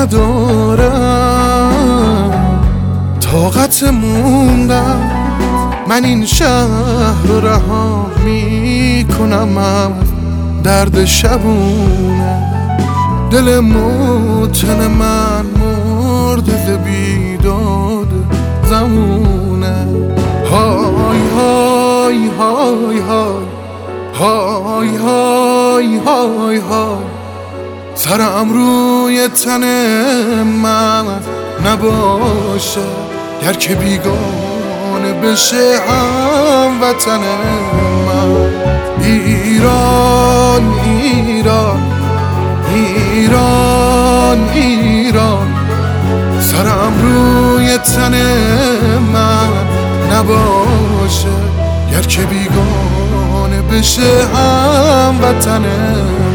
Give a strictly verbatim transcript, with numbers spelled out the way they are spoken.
ندارم طاقت موندم، من این شهر رو رها میکنم از درد شبونه. دل موتن من مرده بیداد زمونه. های های های های های های های های سرم روی تن من نباشه، گر که بیگانه بشه هم وطن من. ایران ایران ایران ایران سرم روی تن من نباشه، گر که بیگانه بشه هم وطن